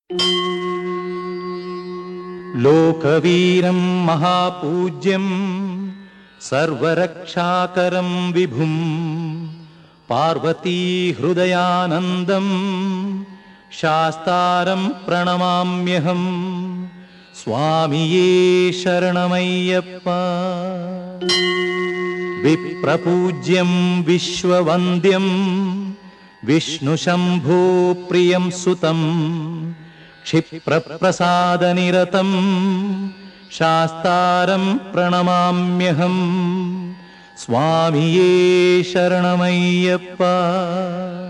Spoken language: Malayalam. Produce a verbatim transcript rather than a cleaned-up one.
ലോകവീരം മഹാപൂജ്യം സർവരക്ഷാകരം വിഭും പാർവതീഹൃദയാനന്ദം ശാസ്താരം പ്രണമാമ്യഹം. സ്വാമിയേ ശരണമയ്യപ്പ. വിപ്രപൂജ്യം വിശ്വവന്ദ്യം വിഷ്ണുശംഭോ പ്രിയം സുതം ക്ഷിപ്രപ്രസാദനിരതം ശാസ്താരം പ്രണമാമ്യഹം. സ്വാമിയേ ശരണമയ്യപ്പ.